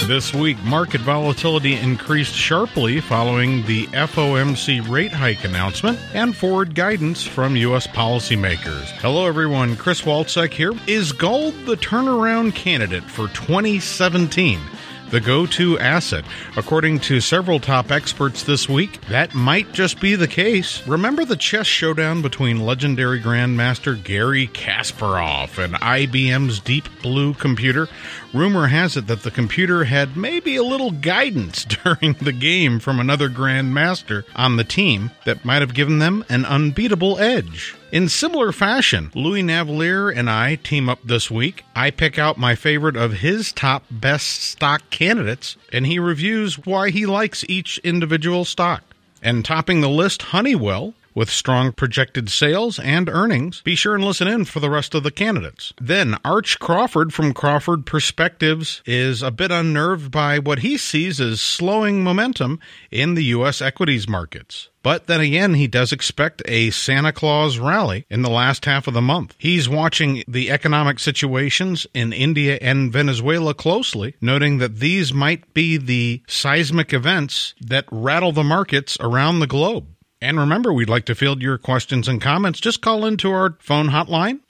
This week, market volatility increased sharply following the FOMC rate hike announcement and forward guidance from U.S. policymakers. Hello, everyone. Chris Walczek here. Is gold the turnaround candidate for 2017? The go-to asset. According to several top experts this week, that might just be the case. Remember the chess showdown between legendary Grandmaster Garry Kasparov and IBM's Deep Blue computer? Rumor has it that the computer had maybe a little guidance during the game from another Grandmaster on the team that might have given them an unbeatable edge. In similar fashion, Louis Navellier and I team up this week. I pick out my favorite of his top best stock candidates, and he reviews why he likes each individual stock. And topping the list, Honeywell, with strong projected sales and earnings. Be sure and listen in for the rest of the candidates. Then Arch Crawford from Crawford Perspectives is a bit unnerved by what he sees as slowing momentum in the U.S. equities markets. But then again, he does expect a Santa Claus rally in the last half of the month. He's watching the economic situations in India and Venezuela closely, noting that these might be the seismic events that rattle the markets around the globe. And remember, we'd like to field your questions and comments. Just call into our phone hotline,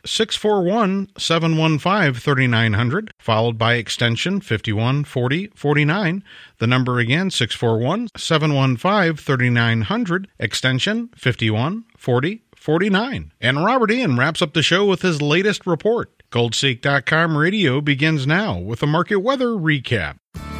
641-715-3900, followed by extension 514049. The number again, 641-715-3900, extension 514049. And Robert Ian wraps up the show with his latest report. GoldSeek.com radio begins now with a market weather recap.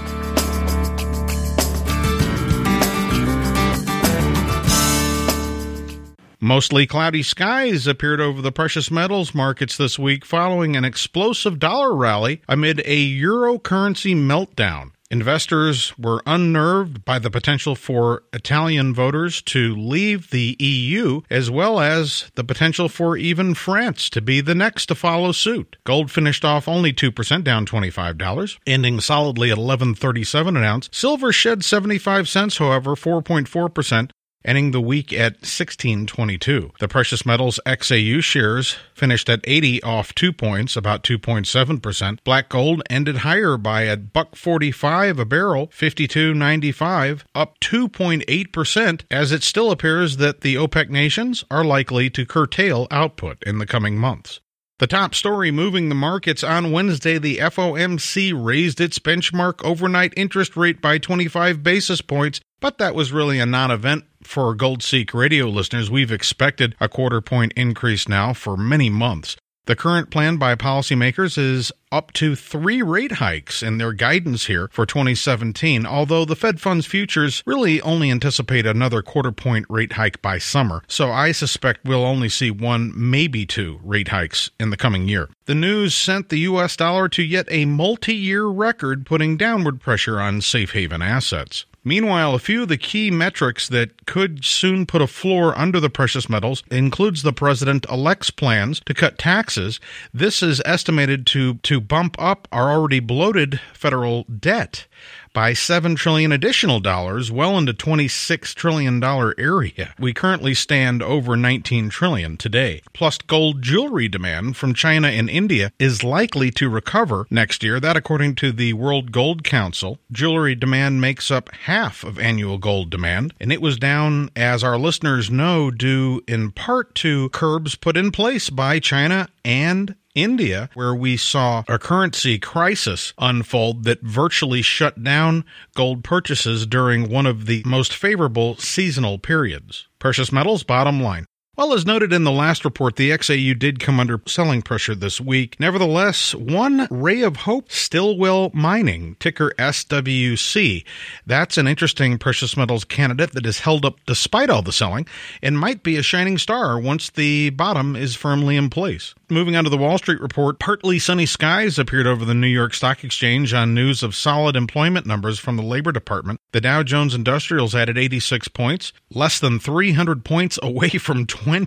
Mostly cloudy skies appeared over the precious metals markets this week following an explosive dollar rally amid a euro currency meltdown. Investors were unnerved by the potential for Italian voters to leave the EU, as well as the potential for even France to be the next to follow suit. Gold finished off only 2%, down $25, ending solidly at $11.37 an ounce. Silver shed 75 cents, however, 4.4%. Ending the week at $16.22. The precious metals XAU shares finished at 80 off 2 points, about 2.7%. Black gold ended higher by $1.45 a barrel, $52.95, up 2.8%, as it still appears that the OPEC nations are likely to curtail output in the coming months. The top story moving the markets on Wednesday, the FOMC raised its benchmark overnight interest rate by 25 basis points, but that was really a non-event for GoldSeek radio listeners. We've expected a quarter-point increase now for many months. The current plan by policymakers is up to 3 rate hikes in their guidance here for 2017, although the Fed funds futures really only anticipate another quarter-point rate hike by summer, so I suspect we'll only see 1, maybe 2 rate hikes in the coming year. The news sent the U.S. dollar to yet a multi-year record, putting downward pressure on safe haven assets. Meanwhile, a few of the key metrics that could soon put a floor under the precious metals includes the president-elect's plans to cut taxes. This is estimated to bump up our already bloated federal debt by $7 trillion additional dollars, well into $26 trillion area. We currently stand over $19 trillion today. Plus, gold jewelry demand from China and India is likely to recover next year. That, according to the World Gold Council. Jewelry demand makes up half of annual gold demand, and it was down, as our listeners know, due in part to curbs put in place by China and India, where we saw a currency crisis unfold that virtually shut down gold purchases during one of the most favorable seasonal periods. Precious metals, bottom line. Well, as noted in the last report, the XAU did come under selling pressure this week. Nevertheless, one ray of hope, Stillwell Mining, ticker SWC. That's an interesting precious metals candidate that is held up despite all the selling and might be a shining star once the bottom is firmly in place. Moving on to the Wall Street report, partly sunny skies appeared over the New York Stock Exchange on news of solid employment numbers from the Labor Department. The Dow Jones Industrials added 86 points, less than 300 points away from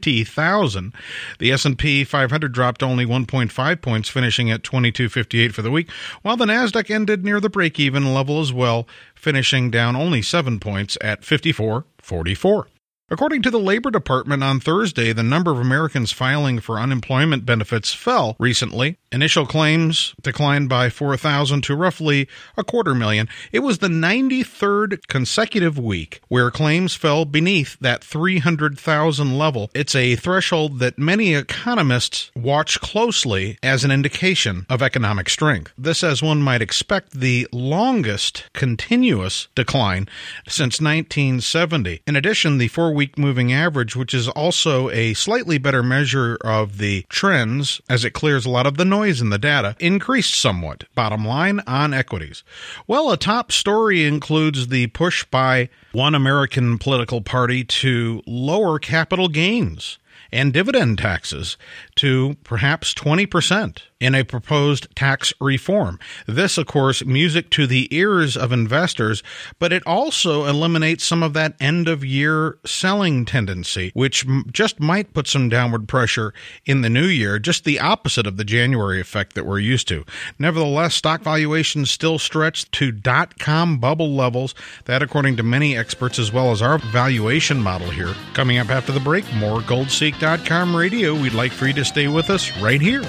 20,000. The S&P 500 dropped only 1.5 points, finishing at 2258 for the week, while the Nasdaq ended near the break-even level as well, finishing down only 7 points at 5444. According to the Labor Department on Thursday, the number of Americans filing for unemployment benefits fell recently. Initial claims declined by 4,000 to roughly 250,000. It was the 93rd consecutive week where claims fell beneath that 300,000 level. It's a threshold that many economists watch closely as an indication of economic strength. This, as one might expect, the longest continuous decline since 1970. In addition, the 4-week moving average, which is also a slightly better measure of the trends as it clears a lot of the noise in the data, increased somewhat. Bottom line on equities. Well, a top story includes the push by one American political party to lower capital gains and dividend taxes to perhaps 20% in a proposed tax reform. This, of course, music to the ears of investors, but it also eliminates some of that end-of-year selling tendency, which just might put some downward pressure in the new year, just the opposite of the January effect that we're used to. Nevertheless, stock valuations still stretched to dot-com bubble levels, that according to many experts, as well as our valuation model here. Coming up after the break, more GoldSeek.com radio. We'd like for you to stay with us right here.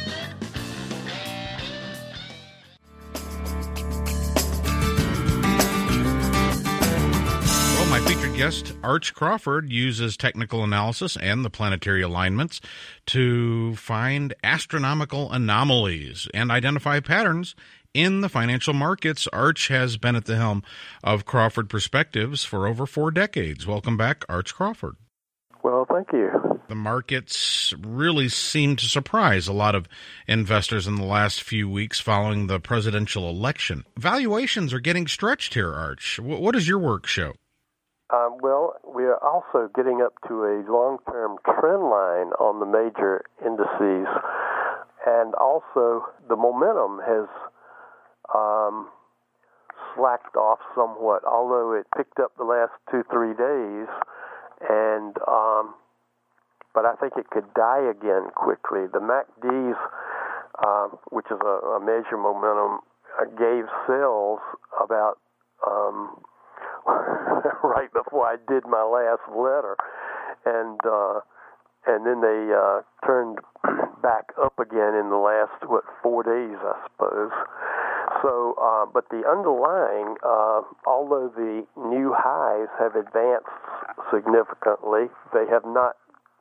My featured guest, Arch Crawford, uses technical analysis and the planetary alignments to find astronomical anomalies and identify patterns in the financial markets. Arch has been at the helm of Crawford Perspectives for over 4 decades. Welcome back, Arch Crawford. Well, thank you. The markets really seem to surprise a lot of investors in the last few weeks following the presidential election. Valuations are getting stretched here, Arch. What does your work show? Well, we are also getting up to a long-term trend line on the major indices, and also the momentum has slacked off somewhat, although it picked up the last 2-3 days, and but I think it could die again quickly. The MACDs, which is a measure momentum, gave sales about right before I did my last letter, and then they turned back up again in the last 4 days, I suppose. So, but the underlying, although the new highs have advanced significantly, they have not.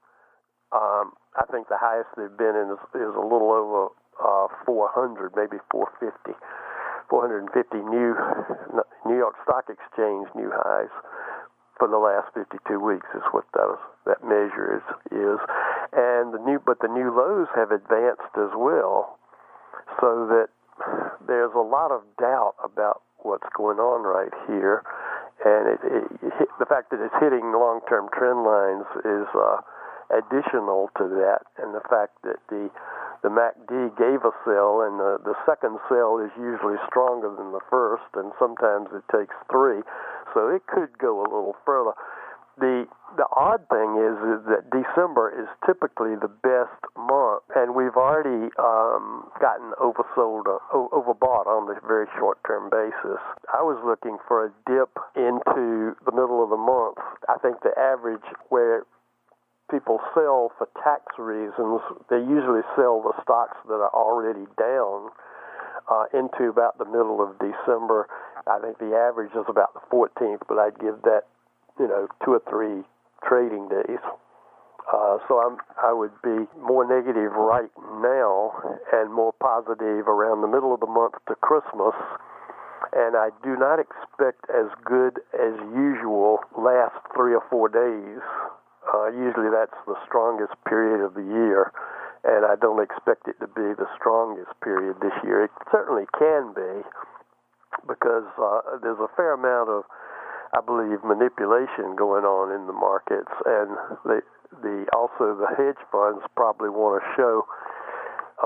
I think the highest they've been in is a little over 400, maybe 450. 450 New York Stock Exchange new highs for the last 52 weeks is what that measure is, and the new lows have advanced as well, so that there's a lot of doubt about what's going on right here, and the fact that it's hitting long-term trend lines is additional to that, and the fact that the MACD gave a sell, and the second sell is usually stronger than the first, and sometimes it takes 3, so it could go a little further. The odd thing is that December is typically the best month, and we've already gotten overbought on a very short-term basis. I was looking for a dip into the middle of the month. I think the average where people sell for tax reasons, they usually sell the stocks that are already down into about the middle of December. I think the average is about the 14th, but I'd give that, 2 or 3 trading days. So I would be more negative right now and more positive around the middle of the month to Christmas. And I do not expect as good as usual last 3 or 4 days. Usually that's the strongest period of the year, and I don't expect it to be the strongest period this year. It certainly can be, because there's a fair amount of, I believe, manipulation going on in the markets, and also the hedge funds probably want to show a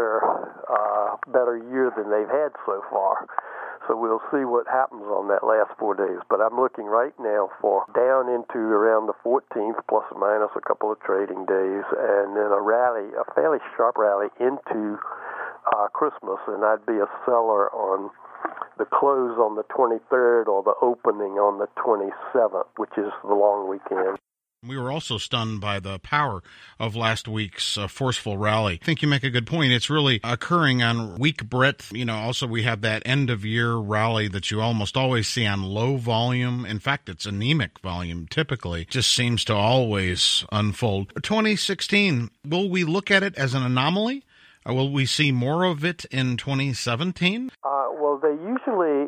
better year than they've had so far. So we'll see what happens on that last 4 days. But I'm looking right now for down into around the 14th, plus or minus a couple of trading days, and then a fairly sharp rally into Christmas. And I'd be a seller on the close on the 23rd or the opening on the 27th, which is the long weekend. We were also stunned by the power of last week's forceful rally. I think you make a good point. It's really occurring on week breadth. Also we have that end-of-year rally that you almost always see on low volume. In fact, it's anemic volume typically. It just seems to always unfold. 2016, will we look at it as an anomaly? Will we see more of it in 2017? Well, they usually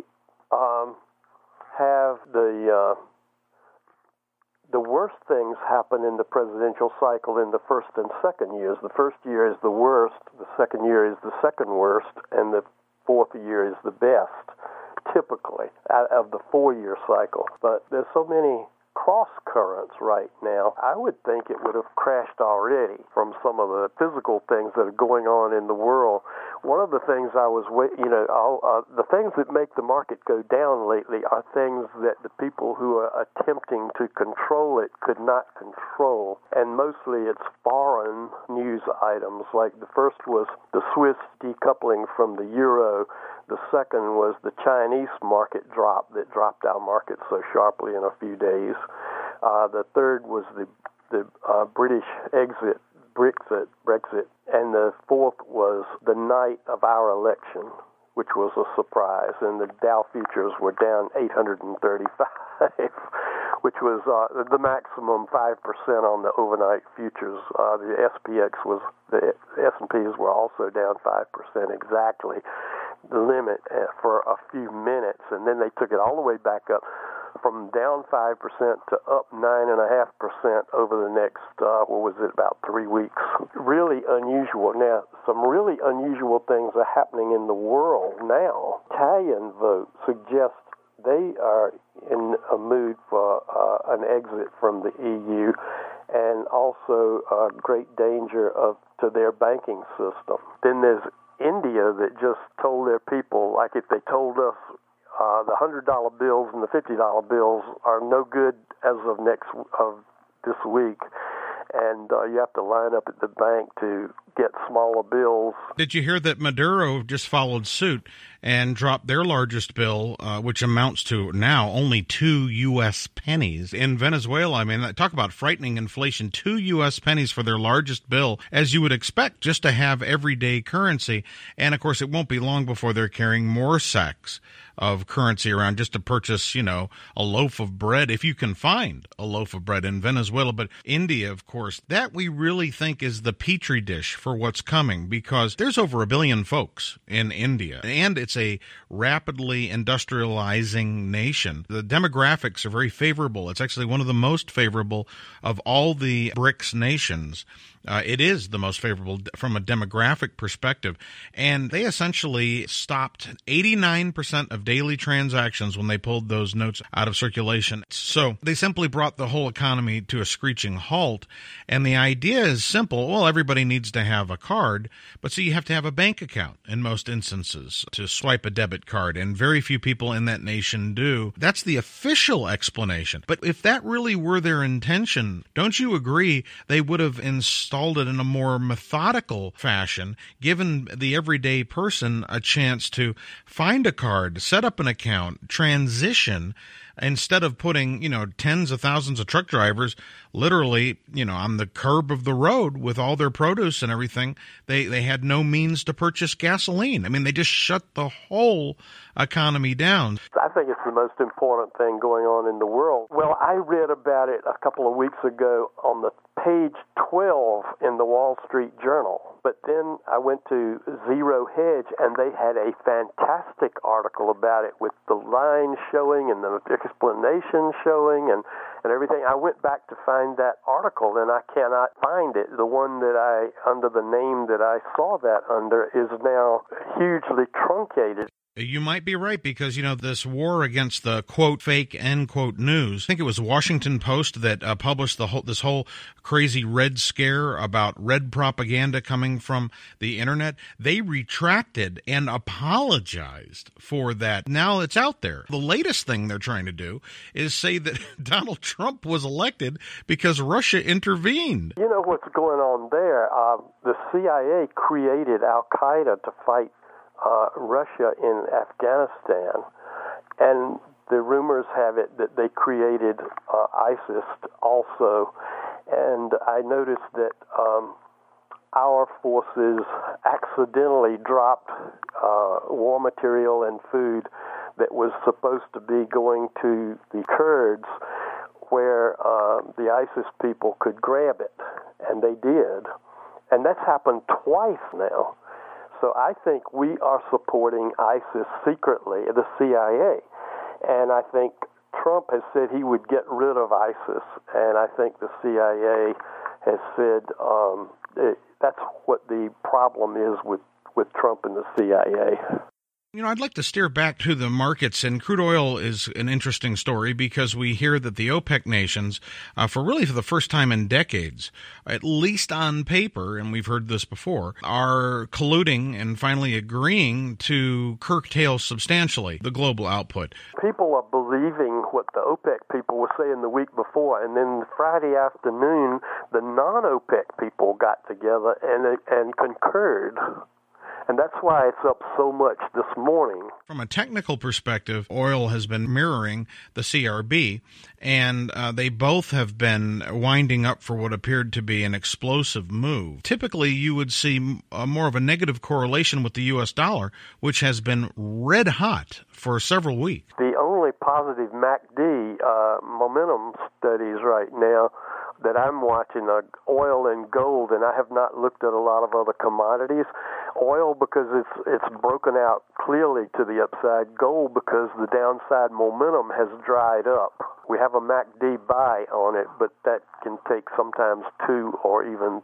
have the worst things happen in the presidential cycle in the first and second years. The first year is the worst, the second year is the second worst, and the fourth year is the best, typically, out of the 4-year cycle. But there's so many cross currents right now. I would think it would have crashed already from some of the physical things that are going on in the world. One of the things the things that make the market go down lately are things that the people who are attempting to control it could not control. And mostly it's foreign news items. Like the first was the Swiss decoupling from the euro. The second was the Chinese market drop that dropped our market so sharply in a few days. The third was the British exit, Brexit. And the fourth was the night of our election, which was a surprise. And the Dow futures were down 835, which was the maximum 5% on the overnight futures. The S&Ps were also down 5% exactly. The limit for a few minutes, and then they took it all the way back up from down 5% to up 9.5% over the next, about 3 weeks. Really unusual. Now, some really unusual things are happening in the world now. Italian vote suggests they are in a mood for an exit from the EU, and also great danger to their banking system. Then there's India that just told their people, like if they told us the $100 bills and the $50 bills are no good as of this week, and you have to line up at the bank to get smaller bills. Did you hear that Maduro just followed suit and dropped their largest bill, which amounts to now only 2 U.S. pennies? In Venezuela, I mean, talk about frightening inflation, 2 U.S. pennies for their largest bill, as you would expect, just to have everyday currency. And, of course, it won't be long before they're carrying more sacks of currency around just to purchase, a loaf of bread, if you can find a loaf of bread in Venezuela. But India, of course, that we really think is the petri dish for what's coming, because there's over 1 billion folks in India, and it's a rapidly industrializing nation. The demographics are very favorable. It's actually one of the most favorable of all the BRICS nations. It is the most favorable from a demographic perspective. And they essentially stopped 89% of daily transactions when they pulled those notes out of circulation. So they simply brought the whole economy to a screeching halt. And the idea is simple. Well, everybody needs to have a card, but so you have to have a bank account in most instances to swipe a debit card. And very few people in that nation do. That's the official explanation. But if that really were their intention, don't you agree they would have installed it in a more methodical fashion, given the everyday person a chance to find a card, set up an account, transition, instead of putting, tens of thousands of truck drivers literally, on the curb of the road with all their produce and everything. They had no means to purchase gasoline. I mean, they just shut the whole economy down. I think it's the most important thing going on in the world. Well, I read about it a couple of weeks ago on the page 12 in the Wall Street Journal. But then I went to Zero Hedge, and they had a fantastic article about it with the line showing and the explanation showing and everything. I went back to find that article, and I cannot find it. The one that under the name that I saw that under, is now hugely truncated. You might be right, because, this war against the, quote, fake, end quote, news. I think it was Washington Post that published this whole crazy Red scare about red propaganda coming from the Internet. They retracted and apologized for that. Now it's out there. The latest thing they're trying to do is say that Donald Trump was elected because Russia intervened. You know what's going on there? The CIA created Al-Qaeda to fight Russia in Afghanistan, and the rumors have it that they created ISIS also. And I noticed that our forces accidentally dropped war material and food that was supposed to be going to the Kurds, where the ISIS people could grab it, and they did. And that's happened twice now. So I think we are supporting ISIS secretly, the CIA. And I think Trump has said he would get rid of ISIS, and I think the CIA has said that's what the problem is with Trump and the CIA. You know, I'd like to steer back to the markets, and crude oil is an interesting story because we hear that the OPEC nations, for the first time in decades, at least on paper, and we've heard this before, are colluding and finally agreeing to curtail substantially the global output. People are believing what the OPEC people were saying the week before, and then Friday afternoon, the non-OPEC people got together and concurred. And that's why it's up so much this morning. From a technical perspective, oil has been mirroring the CRB, and they both have been winding up for what appeared to be an explosive move. Typically, you would see more of a negative correlation with the U.S. dollar, which has been red hot for several weeks. The only positive MACD momentum studies right now that I'm watching are oil and gold, and I have not looked at a lot of other commodities. Oil because it's broken out clearly to the upside. Gold because the downside momentum has dried up. We have a MACD buy on it, but that can take sometimes 2 or even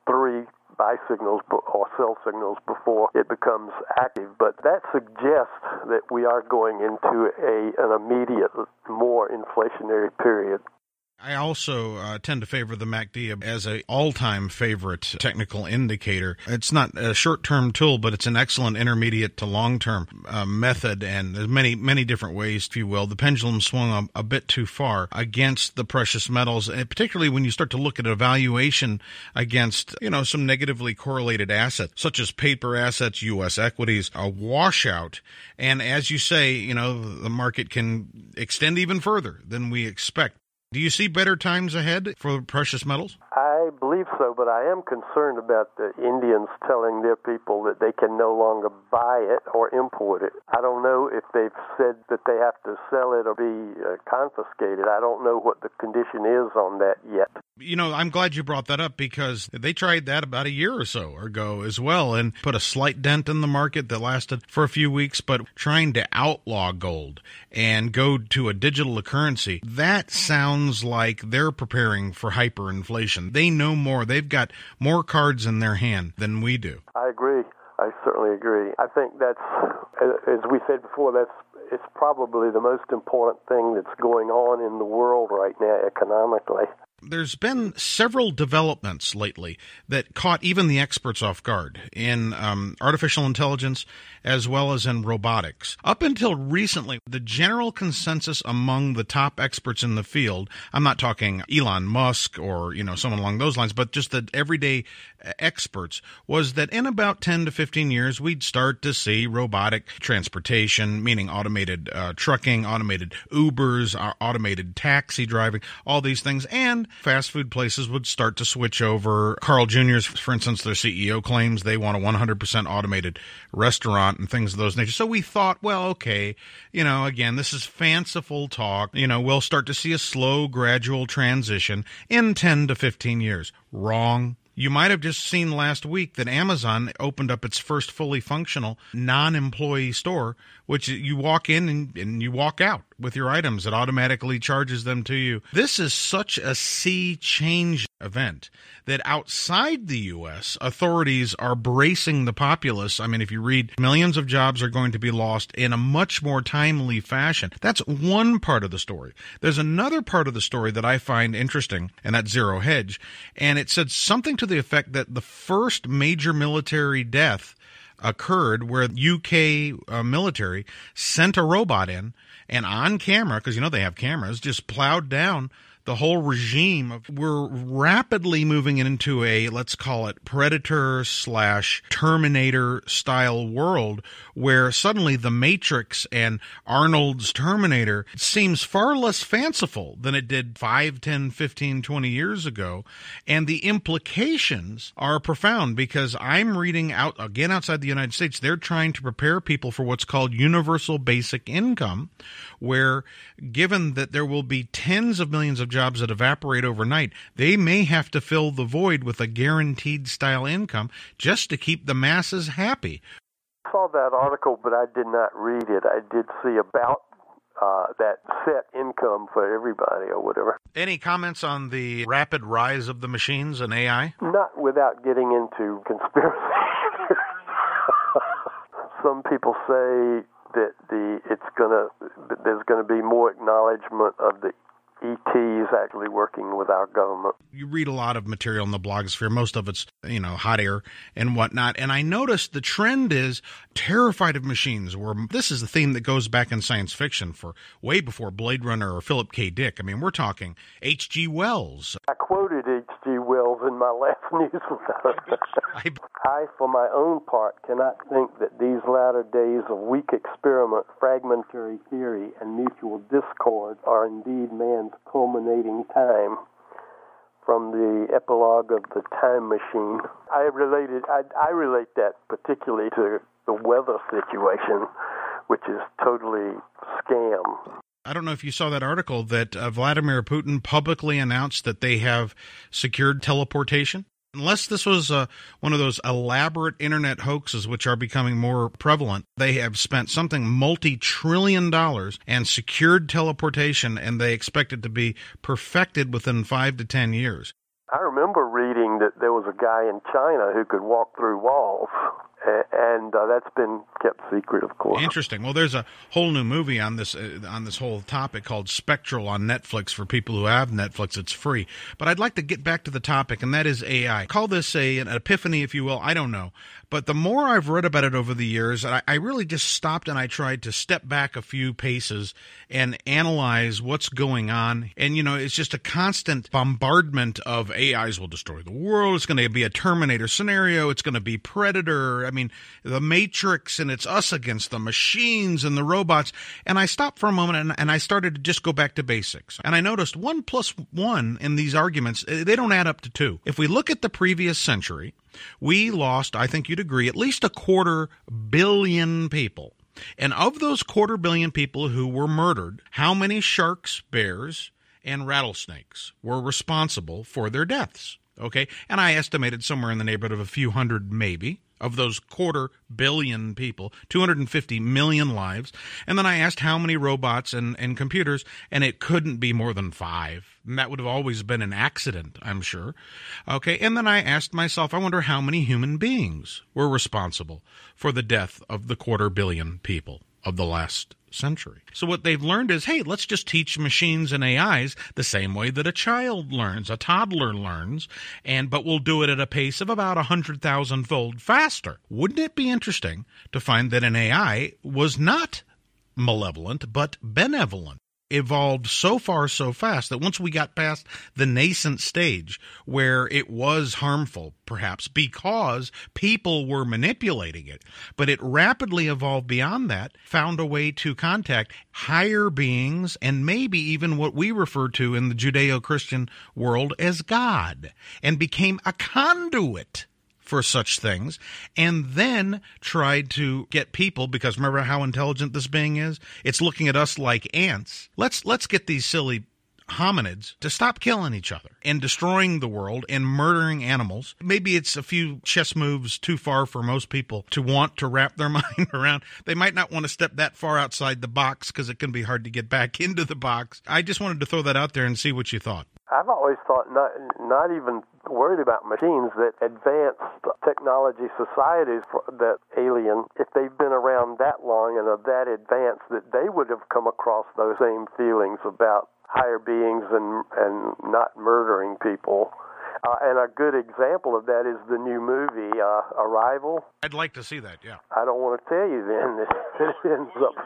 3 buy signals or sell signals before it becomes active. But that suggests that we are going into an immediate, more inflationary period. I also tend to favor the MACD as an all-time favorite technical indicator. It's not a short-term tool, but it's an excellent intermediate to long-term method, and there's many different ways, if you will. The pendulum swung a bit too far against the precious metals, and particularly when you start to look at a valuation against, some negatively correlated assets, such as paper assets, U.S. equities, a washout. And as you say, the market can extend even further than we expect. Do you see better times ahead for precious metals? I believe so, but I am concerned about the Indians telling their people that they can no longer buy it or import it. I don't know if they've said that they have to sell it or be confiscated. I don't know what the condition is on that yet. I'm glad you brought that up because they tried that about a year or so ago as well and put a slight dent in the market that lasted for a few weeks, but trying to outlaw gold and go to a digital currency, that sounds like they're preparing for hyperinflation. They know more. They've got more cards in their hand than we do. I agree. I certainly agree. I think that's, as we said before, it's probably the most important thing that's going on in the world right now economically. There's been several developments lately that caught even the experts off guard in artificial intelligence as well as in robotics. Up until recently, the general consensus among the top experts in the field, I'm not talking Elon Musk or, someone along those lines, but just the everyday experts, was that in about 10 to 15 years, we'd start to see robotic transportation, meaning automated trucking, automated Ubers, automated taxi driving, all these things, and fast food places would start to switch over. Carl Jr.'s, for instance, their CEO claims they want a 100% automated restaurant and things of those nature. So we thought, well, okay, again, this is fanciful talk. We'll start to see a slow, gradual transition in 10 to 15 years. Wrong. You might have just seen last week that Amazon opened up its first fully functional non-employee store, which you walk in and you walk out with your items. It automatically charges them to you. This is such a sea change event that outside the U.S., authorities are bracing the populace. I mean, if you read, millions of jobs are going to be lost in a much more timely fashion. That's one part of the story. There's another part of the story that I find interesting, and that's Zero Hedge. And it said something to the effect that the first major military death occurred where UK military sent a robot in and on camera, because they have cameras, just plowed down the whole regime of, we're rapidly moving into a, let's call it, Predator/Terminator style world, where suddenly the Matrix and Arnold's Terminator seems far less fanciful than it did 5, 10, 15, 20 years ago. And the implications are profound, because I'm reading outside the United States, they're trying to prepare people for what's called universal basic income, where given that there will be tens of millions of jobs that evaporate overnight, they may have to fill the void with a guaranteed style income just to keep the masses happy. I saw that article, but I did not read it. I did see about that set income for everybody or whatever. Any comments on the rapid rise of the machines and AI? Not without getting into conspiracy. Some people say that there's gonna be more acknowledgement of the ETs actually working with our government. You read a lot of material in the blogosphere. Most of it's, hot air and whatnot. And I noticed the trend is terrified of machines, where this is the theme that goes back in science fiction for way before Blade Runner or Philip K. Dick. I mean, we're talking H.G. Wells. I quoted H.G. Wells in my last newsletter. I, for my own part, cannot think that these latter days of weak experiment, fragmentary theory, and mutual discord are indeed man's culminating time. From the epilogue of The Time Machine, I relate that particularly to the weather situation, which is totally scam. I don't know if you saw that article that Vladimir Putin publicly announced that they have secured teleportation. Unless this was one of those elaborate internet hoaxes which are becoming more prevalent, they have spent something multi-trillion dollars and secured teleportation, and they expect it to be perfected within 5 to 10 years. I remember reading that there was a guy in China who could walk through walls, and that's been kept secret, of course. Interesting. Well, there's a whole new movie on this whole topic called Spectral on Netflix. For people who have Netflix, it's free. But I'd like to get back to the topic, and that is AI. Call this an epiphany, if you will. I don't know. But the more I've read about it over the years, I really just stopped and I tried to step back a few paces and analyze what's going on. And, it's just a constant bombardment of AIs will destroy the world. It's going to be a Terminator scenario. It's going to be Predator. I mean, the Matrix, and it's us against the machines and the robots. And I stopped for a moment and I started to just go back to basics. And I noticed 1 + 1 in these arguments, they don't add up to 2. If we look at the previous century, we lost, I think you'd agree, at least 250 million people. And of those 250 million people who were murdered, how many sharks, bears, and rattlesnakes were responsible for their deaths? Okay, and I estimated somewhere in the neighborhood of a few hundred, maybe, of those 250 million people, 250 million lives. And then I asked how many robots and computers, and it couldn't be more than 5. And that would have always been an accident, I'm sure. Okay, and then I asked myself, I wonder how many human beings were responsible for the death of the 250 million people of the last century. So what they've learned is, hey, let's just teach machines and AIs the same way that a child learns, a toddler learns, but we'll do it at a pace of about 100,000-fold faster. Wouldn't it be interesting to find that an AI was not malevolent, but benevolent? Evolved so far so fast that once we got past the nascent stage where it was harmful, perhaps because people were manipulating it, but it rapidly evolved beyond that, found a way to contact higher beings, and maybe even what we refer to in the Judeo-Christian world as God, and became a conduit for such things, and then tried to get people, because remember how intelligent this being is? It's looking at us like ants. Let's get these silly hominids to stop killing each other and destroying the world and murdering animals. Maybe it's a few chess moves too far for most people to want to wrap their mind around. They might not want to step that far outside the box because it can be hard to get back into the box. I just wanted to throw that out there and see what you thought. I've always thought not even worried about machines, that advanced technology societies that alien, if they've been around that long and are that advanced, that they would have come across those same feelings about higher beings and not murdering people. And a good example of that is the new movie, Arrival. I'd like to see that, yeah. I don't want to tell you then that it ends up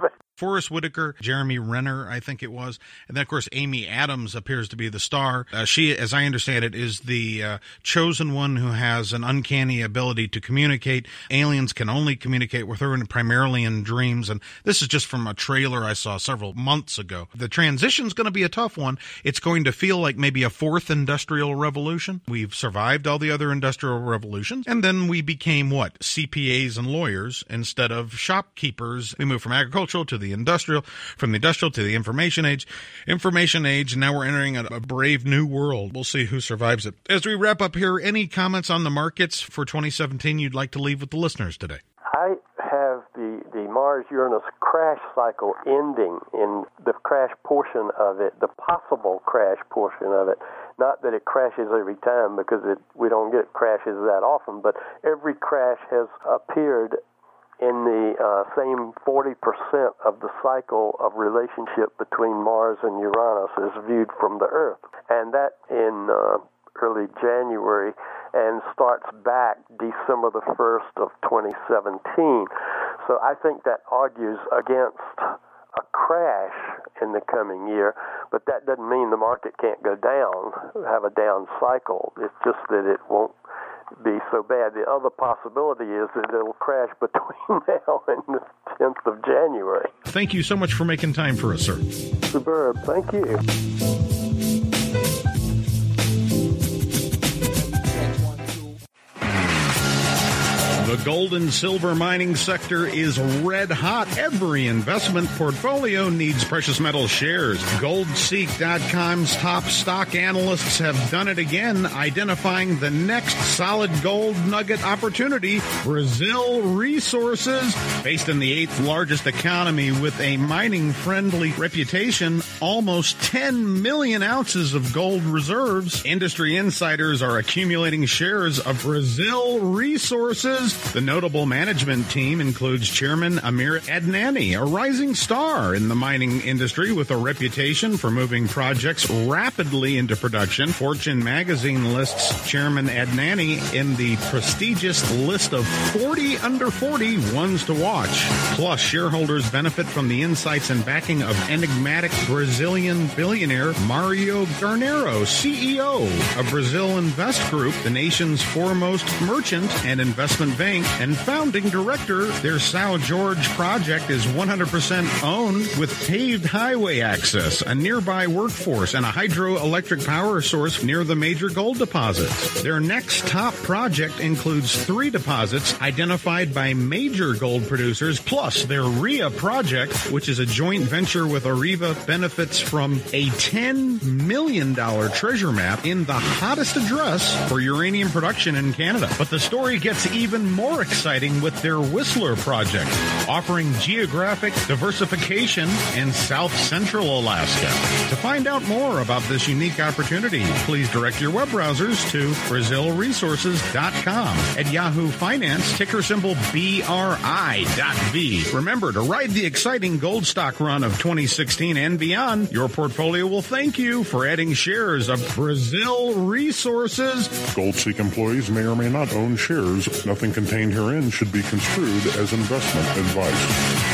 Forrest Whitaker, Jeremy Renner, I think it was. And then, of course, Amy Adams appears to be the star. She, as I understand it, is the chosen one who has an uncanny ability to communicate. Aliens can only communicate with her, and primarily in dreams. And this is just from a trailer I saw several months ago. The transition's going to be a tough one. It's going to feel like maybe a fourth industrial revolution. We've survived all the other industrial revolutions, and then we became what? CPAs and lawyers instead of shopkeepers. We moved from agricultural to the industrial, from the industrial to the information age, and now we're entering a brave new world. We'll see who survives it. As we wrap up here, any comments on the markets for 2017 you'd like to leave with the listeners today? I have the Mars-Uranus crash cycle ending in the crash portion of it, the possible crash portion of it. Not that it crashes every time, because we don't get crashes that often, but every crash has appeared in the same 40% of the cycle of relationship between Mars and Uranus as viewed from the Earth. And that in early January, and starts back December the 1st of 2017. So I think that argues against a crash in the coming year, but that doesn't mean the market can't go down, have a down cycle. It's just that it won't be so bad. The other possibility is that it'll crash between now and the 10th of January. Thank you so much for making time for us, sir. Superb. Thank you. The gold and silver mining sector is red hot. Every investment portfolio needs precious metal shares. GoldSeek.com's top stock analysts have done it again, identifying the next solid gold nugget opportunity, Brazil Resources. Based in the 8th largest economy with a mining-friendly reputation, almost 10 million ounces of gold reserves. Industry insiders are accumulating shares of Brazil Resources. The notable management team includes Chairman Amir Adnani, a rising star in the mining industry with a reputation for moving projects rapidly into production. Fortune magazine lists Chairman Adnani in the prestigious list of 40 under 40 ones to watch. Plus, shareholders benefit from the insights and backing of enigmatic Brazilian billionaire Mario Garnero, CEO of Brazil Invest Group, the nation's foremost merchant and investment bank and founding director. Their São Jorge project is 100% owned with paved highway access, a nearby workforce, and a hydroelectric power source near the major gold deposits. Their next top project includes 3 deposits identified by major gold producers, plus their RIA project, which is a joint venture with Areva, benefits from a $10 million treasure map in the hottest address for uranium production in Canada. But the story gets even more exciting with their Whistler project, offering geographic diversification in South Central Alaska. To find out more about this unique opportunity, please direct your web browsers to BrazilResources.com. At Yahoo Finance, ticker symbol BRI.V. Remember to ride the exciting gold stock run of 2016 and beyond. Your portfolio will thank you for adding shares of Brazil Resources. GoldSeek employees may or may not own shares. Nothing contained herein should be construed as investment advice.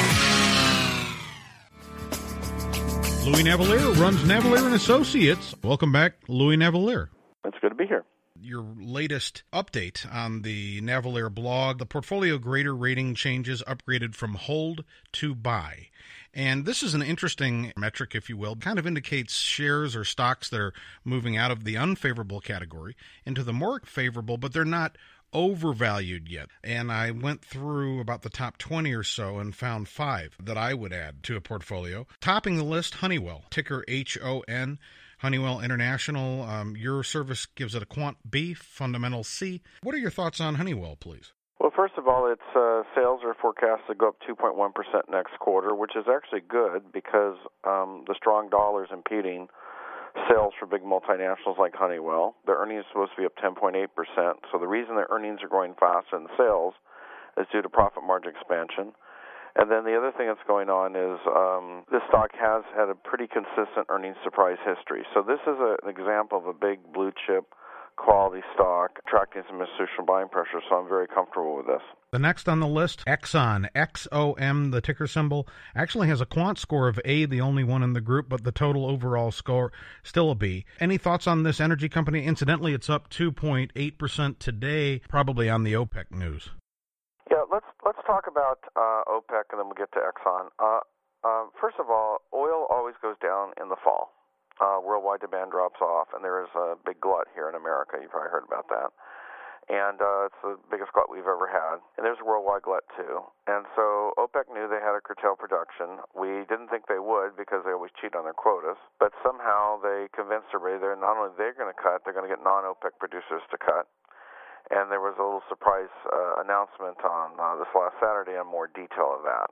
Louis Navellier runs Navellier & Associates. Welcome back, Louis Navellier. It's good to be here. Your latest update on the Navellier blog, the portfolio grader rating changes upgraded from hold to buy. And this is an interesting metric, if you will. It kind of indicates shares or stocks that are moving out of the unfavorable category into the more favorable, but they're not overvalued yet. And I went through about the top 20 or so and found 5 that I would add to a portfolio. Topping the list, Honeywell, ticker HON. Honeywell International, your service gives it a quant B, fundamental C. What are your thoughts on Honeywell, please? Well, first of all, its sales are forecast to go up 2.1% next quarter, which is actually good because the strong dollar is impeding sales for big multinationals like Honeywell. Their earnings are supposed to be up 10.8%. So the reason their earnings are growing faster than sales is due to profit margin expansion. And then the other thing that's going on is this stock has had a pretty consistent earnings surprise history. So this is an example of a big blue chip quality stock, attracting some institutional buying pressure, so I'm very comfortable with this. The next on the list, Exxon, XOM, the ticker symbol, actually has a quant score of A, the only one in the group, but the total overall score still a B. Any thoughts on this energy company? Incidentally, it's up 2.8% today, probably on the OPEC news. Yeah, let's talk about OPEC, and then we'll get to Exxon. First of all, oil always goes down in the fall. Worldwide demand drops off, and there is a big glut here in America. You've probably heard about that. And it's the biggest glut we've ever had. And there's a worldwide glut, too. And so OPEC knew they had to curtail production. We didn't think they would because they always cheat on their quotas. But somehow they convinced everybody not only they're going to cut, they're going to get non-OPEC producers to cut. And there was a little surprise announcement on this last Saturday on more detail of that.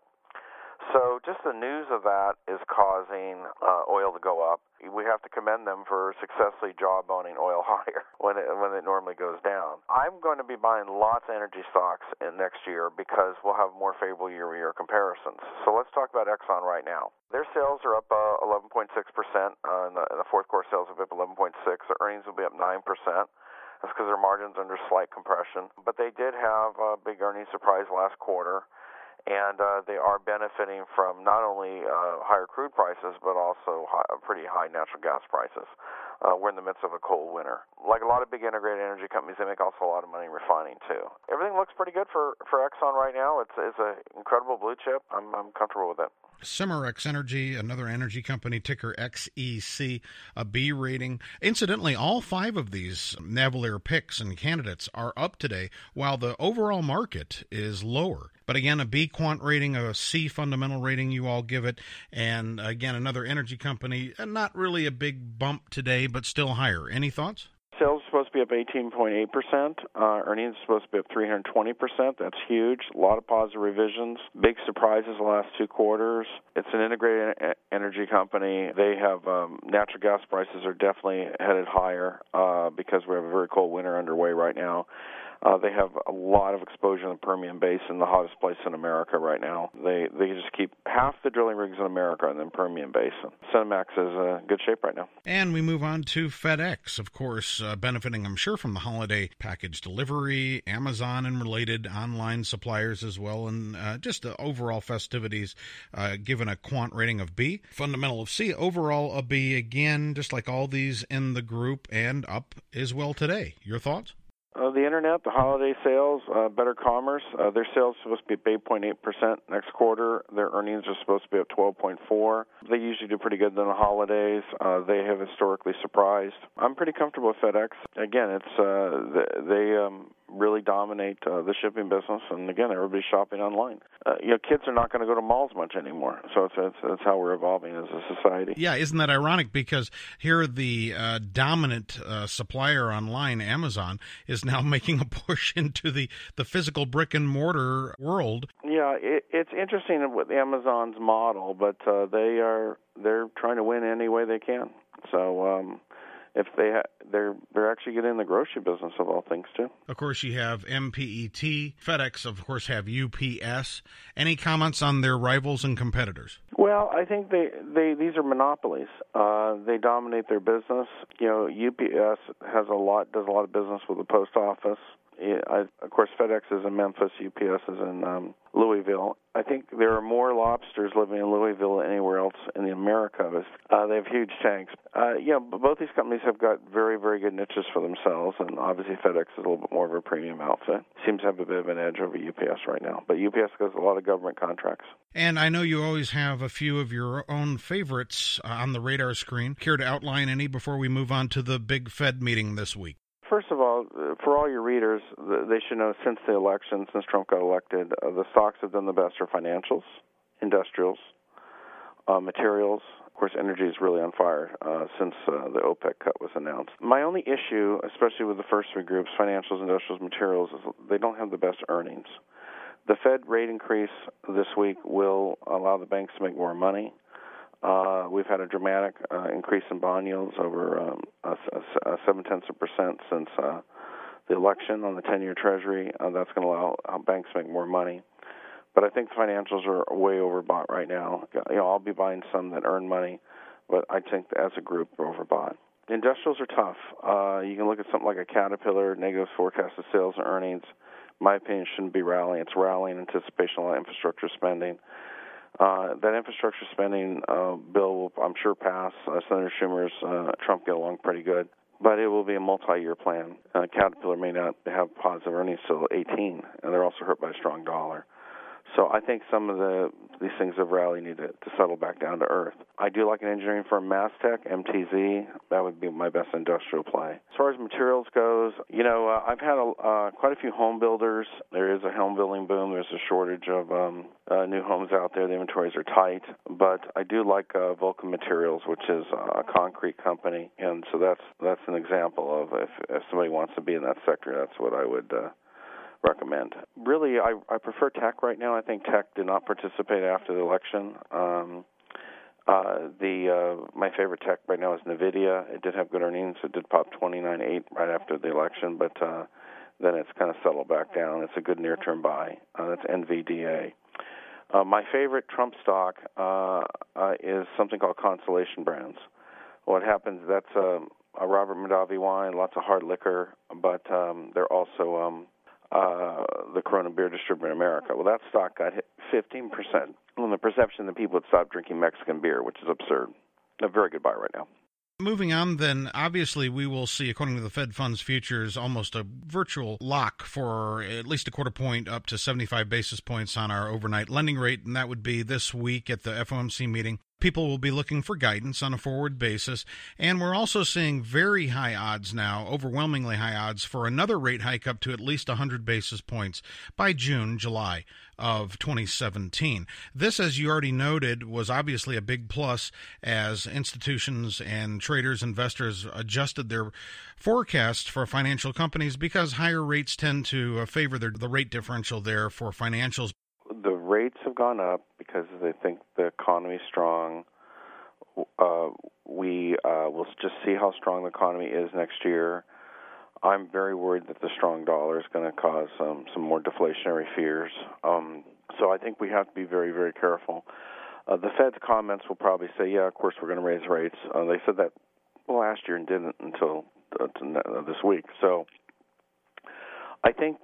So just the news of that is causing oil to go up. We have to commend them for successfully jawboning oil higher when it normally goes down. I'm going to be buying lots of energy stocks in next year because we'll have more favorable year-over-year comparisons. So let's talk about Exxon right now. Their sales are up 11.6%. In the fourth quarter, sales are up 11.6%. Their earnings will be up 9%. That's because their margins are under slight compression. But they did have a big earnings surprise last quarter, and they are benefiting from not only higher crude prices, but also pretty high natural gas prices. We're in the midst of a cold winter. Like a lot of big integrated energy companies, they make also a lot of money refining, too. Everything looks pretty good for Exxon right now. It's an incredible blue chip. I'm comfortable with it. Cimarex Energy, another energy company, ticker XEC, a B rating. Incidentally, all 5 of these Navilair picks and candidates are up today, while the overall market is lower. But again, a B quant rating, a C fundamental rating, you all give it. And again, another energy company, not really a big bump today, but still higher. Any thoughts? Sales are supposed to be up 18.8%. Earnings are supposed to be up 320%. That's huge. A lot of positive revisions. Big surprises the last 2 quarters. It's an integrated energy company. They have natural gas prices are definitely headed higher because we have a very cold winter underway right now. They have a lot of exposure in the Permian Basin, the hottest place in America right now. They just keep half the drilling rigs in America in the Permian Basin. Cinemax is in good shape right now. And we move on to FedEx, of course, benefiting, I'm sure, from the holiday package delivery, Amazon and related online suppliers as well, and just the overall festivities, given a quant rating of B, fundamental of C, overall a B again, just like all these in the group, and up as well today. Your thoughts? The internet, the holiday sales, Better Commerce, their sales are supposed to be up 8.8% next quarter. Their earnings are supposed to be up 12.4%. They usually do pretty good in the holidays. They have historically surprised. I'm pretty comfortable with FedEx. Again, they really dominate the shipping business, and again, everybody's shopping online. Kids are not going to go to malls much anymore, so it's how we're evolving as a society. Yeah, isn't that ironic? Because here the dominant supplier online, Amazon, is now making a push into the physical brick and mortar world. Yeah, it's interesting with Amazon's model, but they're trying to win any way they can. So if they're actually getting in the grocery business of all things too. Of course, you have MPET. FedEx, of course, have UPS. Any comments on their rivals and competitors? Well, I think these are monopolies. They dominate their business. UPS does a lot of business with the post office. Of course, FedEx is in Memphis, UPS is in Louisville. I think there are more lobsters living in Louisville than anywhere else in the Americas. They have huge tanks. Both these companies have got very, very good niches for themselves, and obviously FedEx is a little bit more of a premium outfit. Seems to have a bit of an edge over UPS right now, but UPS has a lot of government contracts. And I know you always have a few of your own favorites on the radar screen. Care to outline any before we move on to the big Fed meeting this week? First of all, for all your readers, they should know since the election, since Trump got elected, the stocks have done the best for financials, industrials, materials. Of course, energy is really on fire since the OPEC cut was announced. My only issue, especially with the first 3 groups, financials, industrials, materials, is they don't have the best earnings. The Fed rate increase this week will allow the banks to make more money. We've had a dramatic increase in bond yields over 0.7% since the election on the 10-year Treasury. That's going to allow banks to make more money. But I think the financials are way overbought right now. I'll be buying some that earn money, but I think as a group, we're overbought. Industrials are tough. You can look at something like a Caterpillar, negative forecasted sales and earnings. My opinion, shouldn't be rallying. It's rallying in anticipation of infrastructure spending. That infrastructure spending bill will, I'm sure, pass. Senator Schumer's Trump get along pretty good, but it will be a multi-year plan. Caterpillar may not have positive earnings till 18, and they're also hurt by a strong dollar. So I think some of these things of rally need to settle back down to earth. I do like an engineering firm, Mastech, MTZ. That would be my best industrial play. As far as materials goes, I've had quite a few home builders. There is a home building boom. There's a shortage of new homes out there. The inventories are tight. But I do like Vulcan Materials, which is a concrete company. And so that's an example of if somebody wants to be in that sector, that's what I would recommend. Really, I prefer tech right now. I think tech did not participate after the election. My favorite tech right now is NVIDIA. It did have good earnings. It did pop 29.8 right after the election, but then it's kind of settled back down. It's a good near-term buy. That's NVDA. My favorite Trump stock is something called Constellation Brands. What happens, that's a Robert Mondavi wine, lots of hard liquor, but they're also the Corona beer distributor in America. Well, that stock got hit 15% on the perception that people would stop drinking Mexican beer, which is absurd. A very good buy right now. Moving on, then, obviously we will see, according to the Fed Funds Futures, almost a virtual lock for at least a quarter point up to 75 basis points on our overnight lending rate, and that would be this week at the FOMC meeting. People will be looking for guidance on a forward basis, and we're also seeing very high odds now, overwhelmingly high odds, for another rate hike up to at least 100 basis points by June, July of 2017. This, as you already noted, was obviously a big plus as institutions and traders, investors adjusted their forecasts for financial companies because higher rates tend to favor the rate differential there for financials. The rates have gone up because they think the economy is strong. We will just see how strong the economy is next year. I'm very worried that the strong dollar is going to cause some more deflationary fears. So I think we have to be very, very careful. The Fed's comments will probably say, yeah, of course we're going to raise rates. They said that last year and didn't until this week. So I think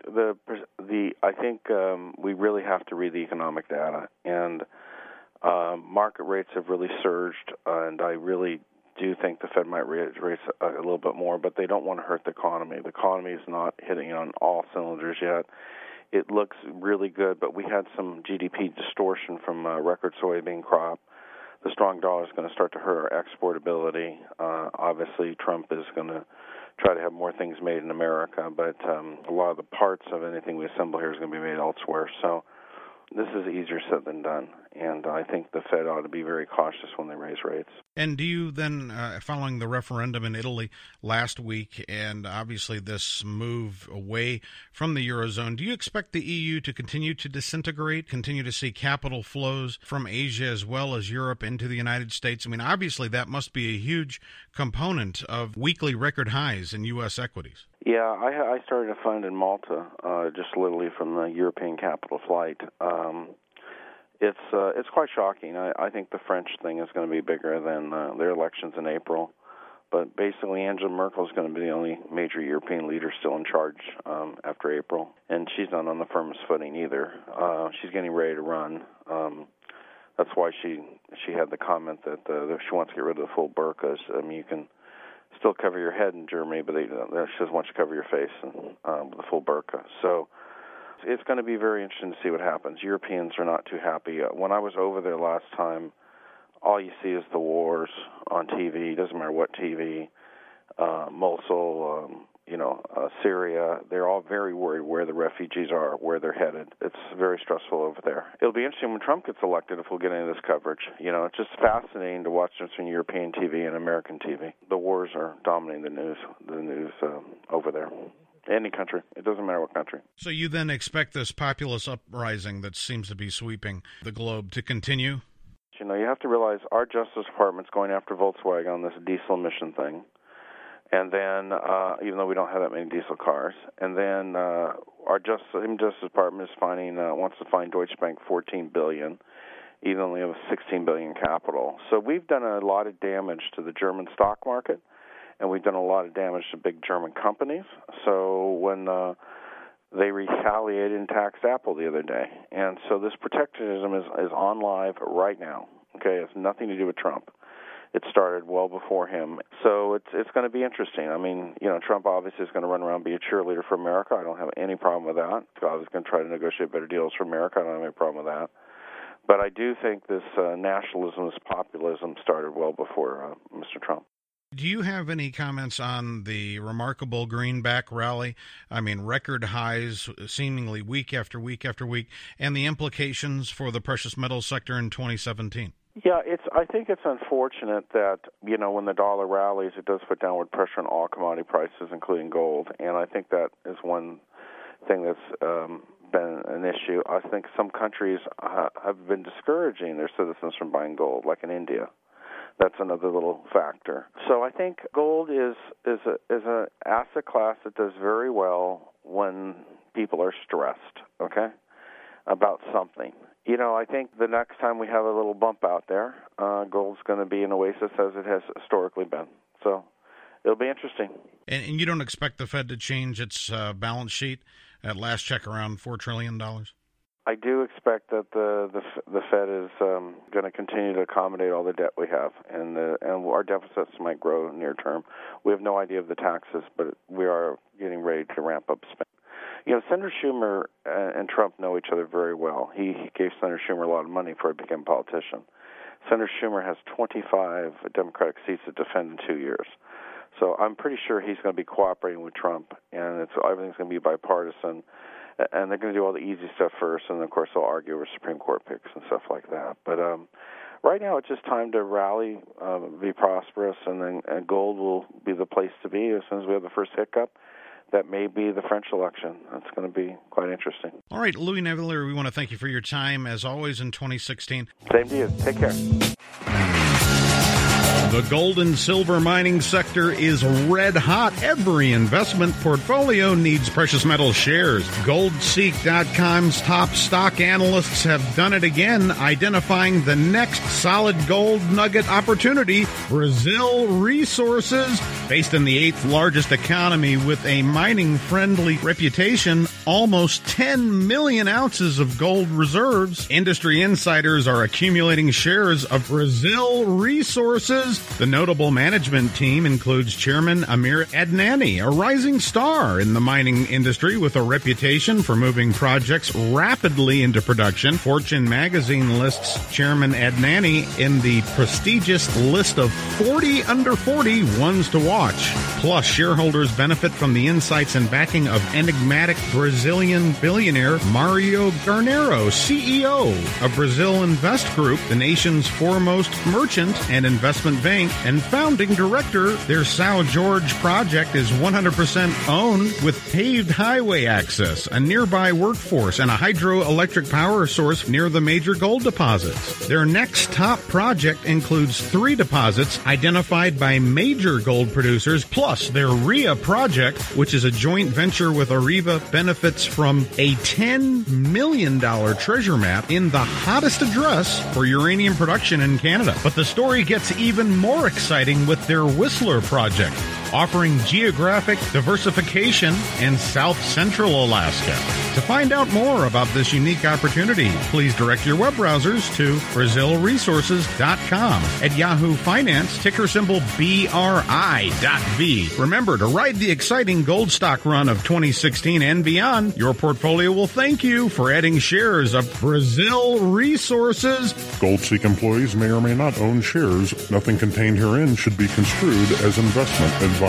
we really have to read the economic data, and market rates have really surged, and I really do think the Fed might raise rates a little bit more, but they don't want to hurt the economy. The economy is not hitting on all cylinders yet. It looks really good, but we had some GDP distortion from record soybean crop. The strong dollar is going to start to hurt our exportability. Obviously, Trump is going to try to have more things made in America, but a lot of the parts of anything we assemble here is going to be made elsewhere. So this is easier said than done, and I think the Fed ought to be very cautious when they raise rates. And do you then, following the referendum in Italy last week, and obviously this move away from the Eurozone, do you expect the EU to continue to disintegrate, continue to see capital flows from Asia as well as Europe into the United States? I mean, obviously that must be a huge component of weekly record highs in U.S. equities. Yeah, I started a fund in Malta, just literally from the European capital flight. It's quite shocking. I think the French thing is going to be bigger than their elections in April. But basically, Angela Merkel is going to be the only major European leader still in charge after April. And she's not on the firmest footing either. She's getting ready to run. That's why she had the comment that she wants to get rid of the full burqas. I mean, you can still cover your head in Germany, but she doesn't want you to cover your face with a full burqa. So it's going to be very interesting to see what happens. Europeans are not too happy. When I was over there last time, all you see is the wars on TV. It doesn't matter what TV. Mosul, Syria. They're all very worried where the refugees are, where they're headed. It's very stressful over there. It'll be interesting when Trump gets elected if we'll get any of this coverage. It's just fascinating to watch between European TV and American TV. The wars are dominating the news over there. Any country. It doesn't matter what country. So you then expect this populist uprising that seems to be sweeping the globe to continue? You have to realize our Justice Department's going after Volkswagen on this diesel emission thing. And then, even though we don't have that many diesel cars, and then our Justice Department is wants to fine Deutsche Bank $14 billion, even though we have $16 billion capital. So we've done a lot of damage to the German stock market, and we've done a lot of damage to big German companies. So when they retaliated and taxed Apple the other day, and so this protectionism is on live right now. Okay, it has nothing to do with Trump. It started well before him. So it's going to be interesting. I mean, Trump obviously is going to run around and be a cheerleader for America. I don't have any problem with that. He's going to try to negotiate better deals for America. I don't have any problem with that. But I do think this nationalism, this populism started well before Mr. Trump. Do you have any comments on the remarkable greenback rally? I mean, record highs seemingly week after week after week, and the implications for the precious metals sector in 2017? Yeah, I think it's unfortunate that, when the dollar rallies, it does put downward pressure on all commodity prices, including gold. And I think that is one thing that's been an issue. I think some countries have been discouraging their citizens from buying gold, like in India. That's another little factor. So I think gold is an asset class that does very well when people are stressed, okay, about something. I think the next time we have a little bump out there, gold's going to be an oasis as it has historically been. So it'll be interesting. And you don't expect the Fed to change its balance sheet at last check around $4 trillion? I do expect that the Fed is going to continue to accommodate all the debt we have, and our deficits might grow near term. We have no idea of the taxes, but we are getting ready to ramp up spending. Senator Schumer and Trump know each other very well. He gave Senator Schumer a lot of money before he became a politician. Senator Schumer has 25 Democratic seats to defend in 2 years. So I'm pretty sure he's going to be cooperating with Trump, and everything's going to be bipartisan. And they're going to do all the easy stuff first, and, of course, they'll argue over Supreme Court picks and stuff like that. But right now it's just time to rally, be prosperous, and gold will be the place to be as soon as we have the first hiccup. That may be the French election. That's going to be quite interesting. All right, Louis Navellier, we want to thank you for your time, as always, in 2016. Same to you. Take care. The gold and silver mining sector is red hot. Every investment portfolio needs precious metal shares. GoldSeek.com's top stock analysts have done it again, identifying the next solid gold nugget opportunity, Brazil Resources. Based in the 8th largest economy with a mining-friendly reputation, almost 10 million ounces of gold reserves. Industry insiders are accumulating shares of Brazil Resources. The notable management team includes Chairman Amir Adnani, a rising star in the mining industry with a reputation for moving projects rapidly into production. Fortune magazine lists Chairman Adnani in the prestigious list of 40 under 40 ones to watch. Plus, shareholders benefit from the insights and backing of enigmatic Brazilian billionaire Mario Garnero, CEO of Brazil Invest Group, the nation's foremost merchant and investment bank and founding director. Their São Jorge project is 100% owned with paved highway access, a nearby workforce, and a hydroelectric power source near the major gold deposits. Their next top project includes 3 deposits identified by major gold producers, plus their RIA project, which is a joint venture with Areva, benefits from a $10 million treasure map in the hottest address for uranium production in Canada. But the story gets even more exciting with their Whistler project, offering geographic diversification in South Central Alaska. To find out more about this unique opportunity, please direct your web browsers to BrazilResources.com. At Yahoo Finance, ticker symbol BRI.V. Remember to ride the exciting gold stock run of 2016 and beyond. Your portfolio will thank you for adding shares of Brazil Resources. GoldSeek employees may or may not own shares. Nothing contained herein should be construed as investment advice.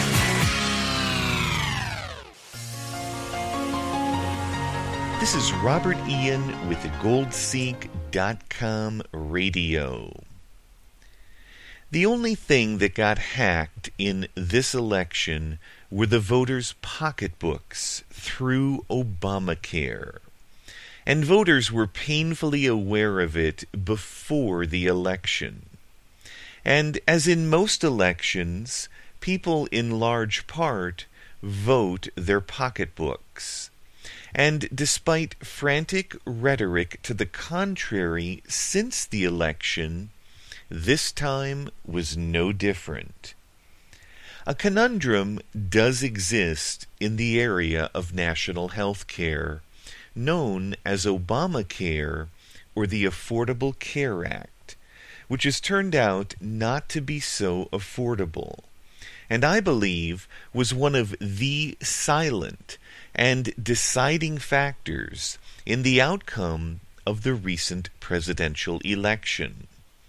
This is Robert Ian with GoldSeek.com Radio. The only thing that got hacked in this election were the voters' pocketbooks through Obamacare. And voters were painfully aware of it before the election. And as in most elections, people in large part vote their pocketbooks. And despite frantic rhetoric to the contrary since the election, this time was no different. A conundrum does exist in the area of national health care, known as Obamacare or the Affordable Care Act, which has turned out not to be so affordable, and I believe was one of the silent and deciding factors in the outcome of the recent presidential election.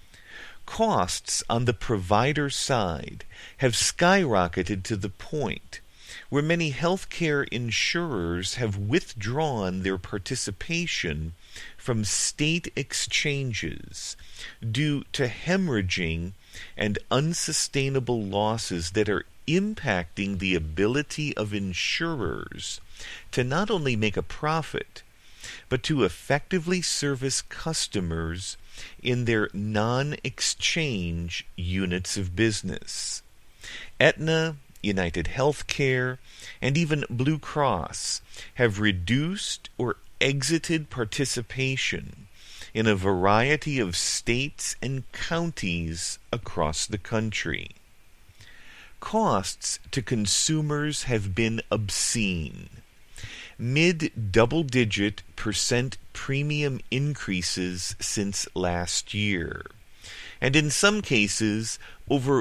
Costs on the provider side have skyrocketed to the point where many healthcare insurers have withdrawn their participation from state exchanges due to hemorrhaging and unsustainable losses that are impacting the ability of insurers to not only make a profit, but to effectively service customers in their non-exchange units of business. Aetna, United Healthcare, and even Blue Cross have reduced or exited participation in a variety of states and counties across the country. Costs to consumers have been obscene. Mid-double-digit % premium increases since last year, and in some cases over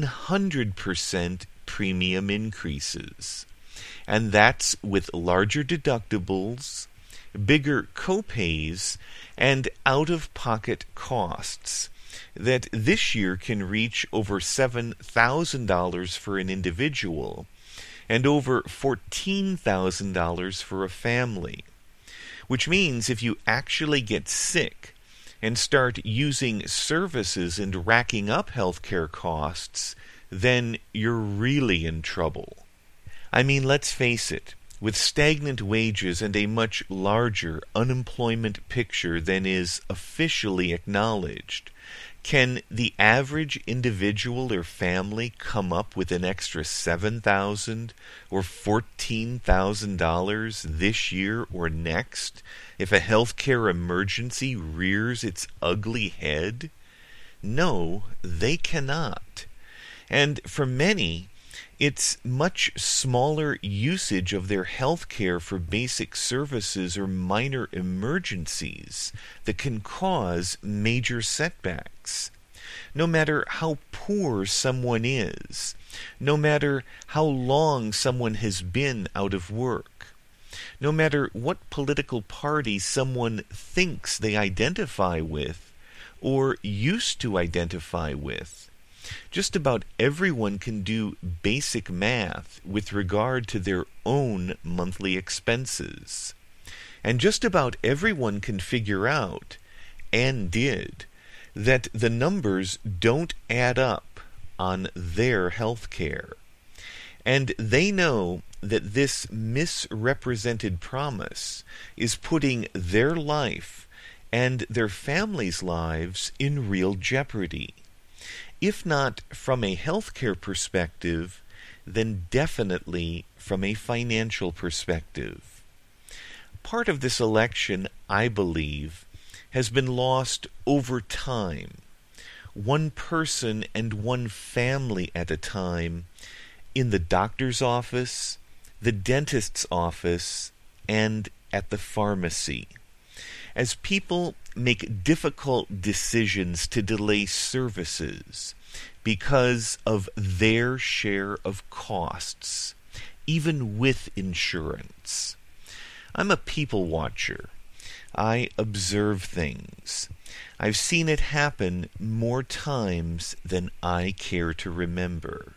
100% premium increases. And that's with larger deductibles, bigger copays, and out-of-pocket costs that this year can reach over $7,000 for an individual and over $14,000 for a family, which means if you actually get sick and start using services and racking up healthcare costs, then you're really in trouble. I mean, let's face it, with stagnant wages and a much larger unemployment picture than is officially acknowledged, can the average individual or family come up with an extra $7,000 or $14,000 this year or next if a healthcare emergency rears its ugly head? No, they cannot. And for many, it's much smaller usage of their health care for basic services or minor emergencies that can cause major setbacks. No matter how poor someone is, no matter how long someone has been out of work, no matter what political party someone thinks they identify with or used to identify with, just about everyone can do basic math with regard to their own monthly expenses. And just about everyone can figure out, and did, that the numbers don't add up on their health care. And they know that this misrepresented promise is putting their life and their families' lives in real jeopardy. If not from a healthcare perspective, then definitely from a financial perspective. Part of this election, I believe, has been lost over time, one person and one family at a time, in the doctor's office, the dentist's office, and at the pharmacy. As people make difficult decisions to delay services because of their share of costs, even with insurance. I'm a people watcher. I observe things. I've seen it happen more times than I care to remember.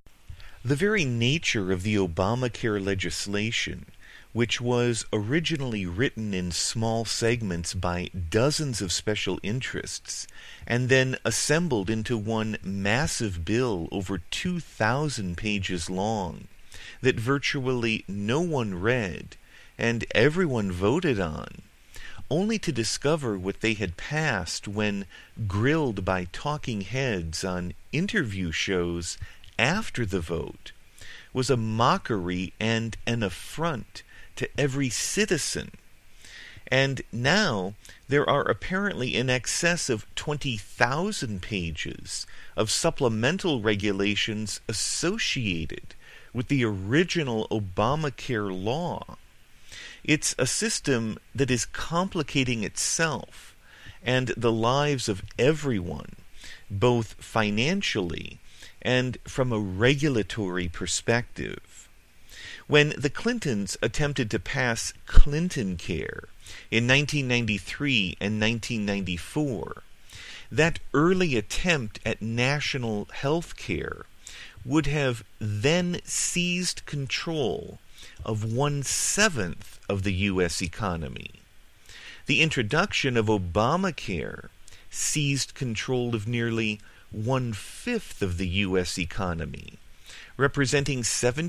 The very nature of the Obamacare legislation, which was originally written in small segments by dozens of special interests, and then assembled into one massive bill over 2,000 pages long, that virtually no one read and everyone voted on, only to discover what they had passed when grilled by talking heads on interview shows after the vote, was a mockery and an affront to every citizen, And now there are apparently in excess of 20,000 pages of supplemental regulations associated with the original Obamacare law. It's a system that is complicating itself and the lives of everyone, both financially and from a regulatory perspective. When the Clintons attempted to pass Clinton Care in 1993 and 1994, that early attempt at national health care would have then seized control of 1/7 of the U.S. economy. The introduction of Obamacare seized control of nearly 1/5 of the U.S. economy, representing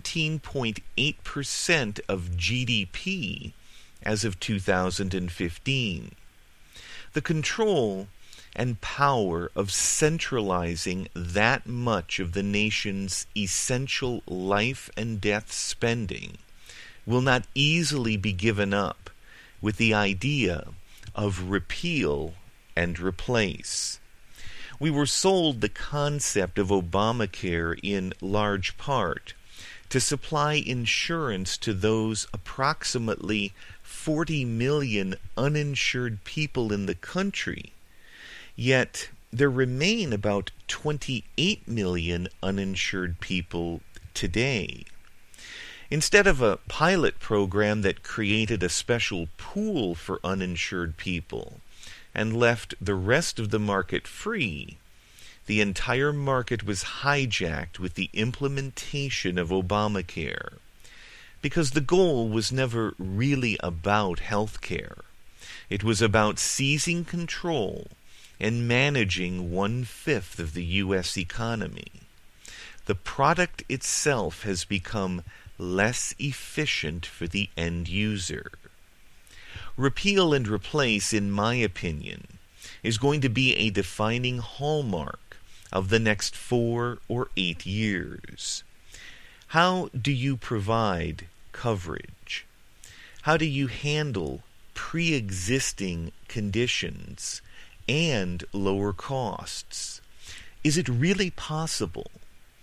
17.8% of GDP as of 2015. The control and power of centralizing that much of the nation's essential life and death spending will not easily be given up with the idea of repeal and replace. We were sold the concept of Obamacare in large part to supply insurance to those approximately 40 million uninsured people in the country, yet there remain about 28 million uninsured people today. Instead of a pilot program that created a special pool for uninsured people and left the rest of the market free, the entire market was hijacked with the implementation of Obamacare, because the goal was never really about health care. It was about seizing control and managing 1/5 of the U.S. economy. The product itself has become less efficient for the end user. Repeal and replace, in my opinion, is going to be a defining hallmark of the next 4 or 8 years. How do you provide coverage? How do you handle pre-existing conditions and lower costs? Is it really possible?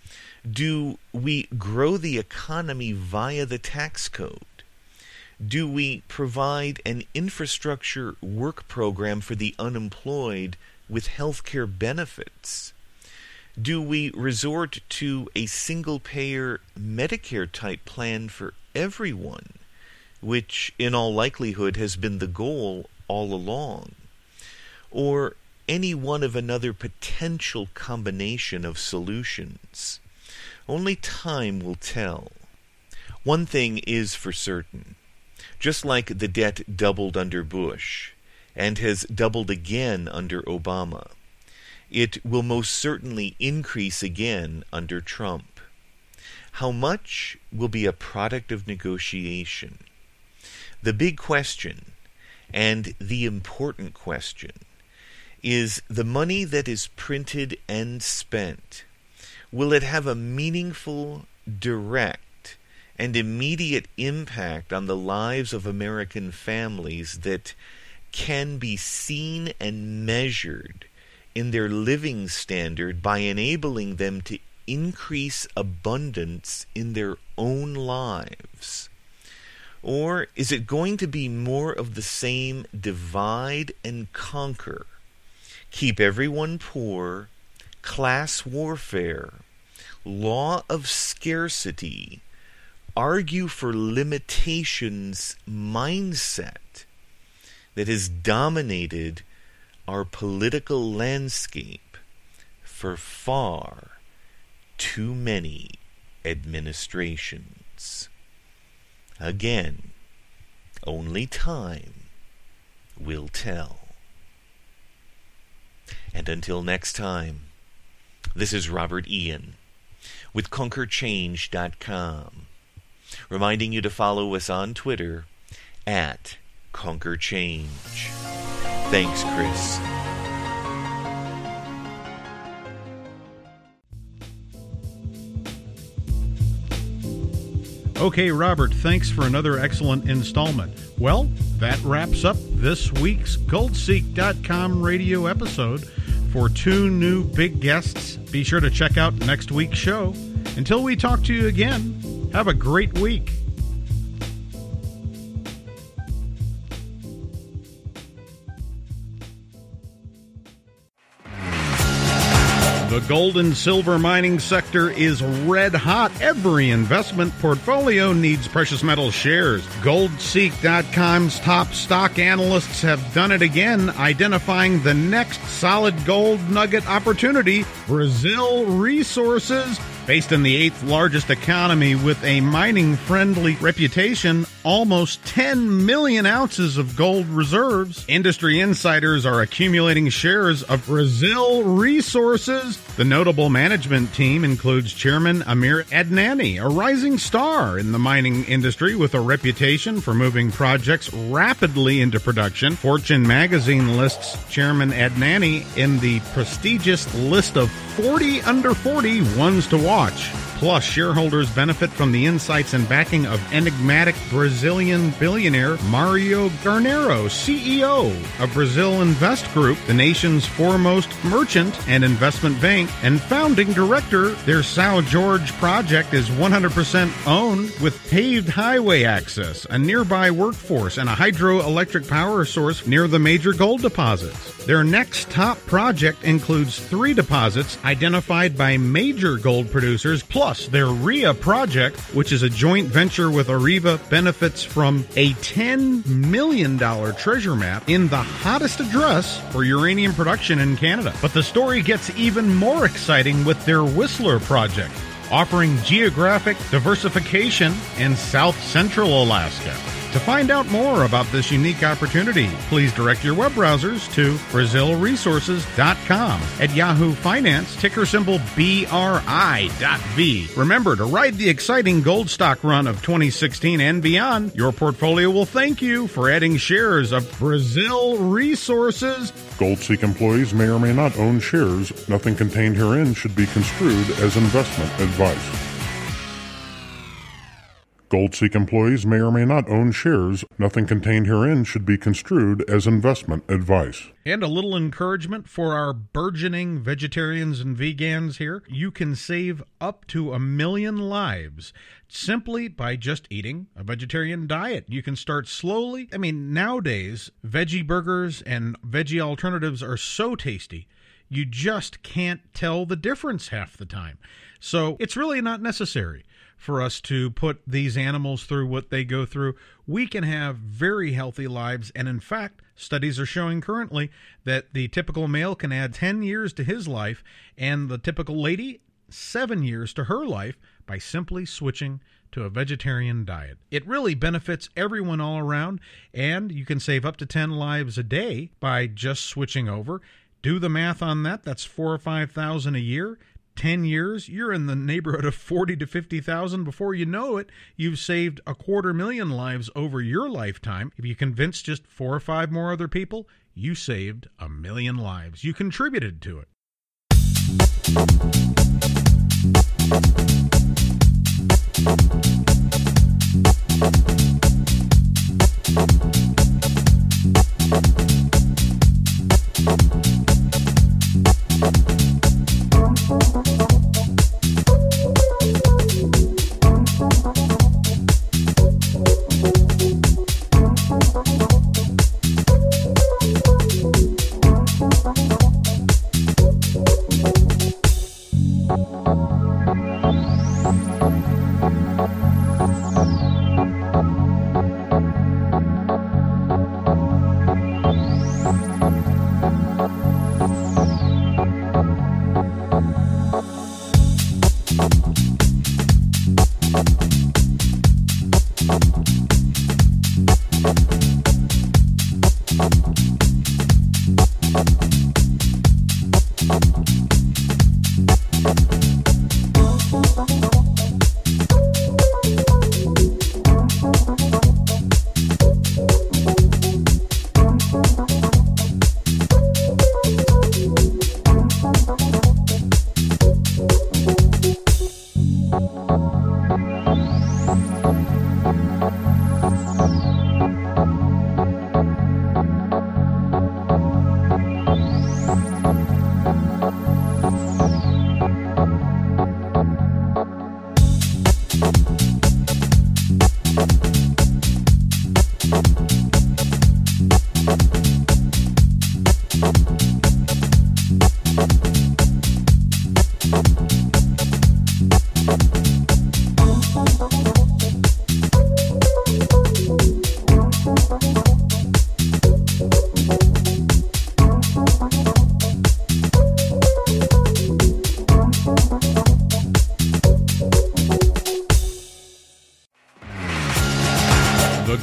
Do we grow the economy via the tax code? Do we provide an infrastructure work program for the unemployed with health care benefits? Do we resort to a single-payer Medicare-type plan for everyone, which in all likelihood has been the goal all along? Or any one of another potential combination of solutions? Only time will tell. One thing is for certain. Just like the debt doubled under Bush, and has doubled again under Obama, it will most certainly increase again under Trump. How much will be a product of negotiation? The big question, and the important question, is the money that is printed and spent, will it have a meaningful, direct, and immediate impact on the lives of American families that can be seen and measured in their living standard by enabling them to increase abundance in their own lives? Or is it going to be more of the same divide and conquer, keep everyone poor, class warfare, law of scarcity, argue for limitations mindset that has dominated our political landscape for far too many administrations? Again, only time will tell. And until next time, this is Robert Ian with ConquerChange.com, reminding you to follow us on Twitter at ConquerChange. Thanks, Chris. Okay, Robert, thanks for another excellent installment. Well, that wraps up this week's GoldSeek.com radio episode. For 2 new big guests, be sure to check out next week's show. Until we talk to you again, have a great week. The gold and silver mining sector is red hot. Every investment portfolio needs precious metal shares. GoldSeek.com's top stock analysts have done it again, identifying the next solid gold nugget opportunity, Brazil Resources. Based in the 8th largest economy with a mining-friendly reputation, almost 10 million ounces of gold reserves. Industry insiders are accumulating shares of Brazil Resources. The notable management team includes Chairman Amir Adnani, a rising star in the mining industry with a reputation for moving projects rapidly into production. Fortune magazine lists Chairman Adnani in the prestigious list of 40 under 40 ones to watch. Plus, shareholders benefit from the insights and backing of enigmatic Brazilian billionaire Mario Garnero, CEO of Brazil Invest Group, the nation's foremost merchant and investment bank, and founding director. Their São Jorge project is 100% owned with paved highway access, a nearby workforce, and a hydroelectric power source near the major gold deposits. Their next top project includes 3 deposits identified by major gold producers, plus their RIA project, which is a joint venture with Areva, benefits from a $10 million treasure map in the hottest address for uranium production in Canada. But the story gets even more exciting with their Whistler project, offering geographic diversification in South Central Alaska. To find out more about this unique opportunity, please direct your web browsers to BrazilResources.com. At Yahoo Finance, ticker symbol BRI.V. Remember to ride the exciting gold stock run of 2016 and beyond. Your portfolio will thank you for adding shares of Brazil Resources. GoldSeek employees may or may not own shares. Nothing contained herein should be construed as investment advice. GoldSeek employees may or may not own shares. Nothing contained herein should be construed as investment advice. And a little encouragement for our burgeoning vegetarians and vegans here. You can save up to 1 million lives simply by just eating a vegetarian diet. You can start slowly. I mean, nowadays, veggie burgers and veggie alternatives are so tasty, you just can't tell the difference half the time. So it's really not necessary for us to put these animals through what they go through. We can have very healthy lives, and in fact, studies are showing currently that the typical male can add 10 years to his life, and the typical lady 7 years to her life by simply switching to a vegetarian diet. It really benefits everyone all around, and you can save up to 10 lives a day by just switching over. Do the math on that. That's 4,000 or 5,000 a year. 10 years, you're in the neighborhood of 40 to 50,000. Before you know it, you've saved 250,000 lives over your lifetime. If you convince just 4 or 5 more other people, you saved 1 million lives. You contributed to it.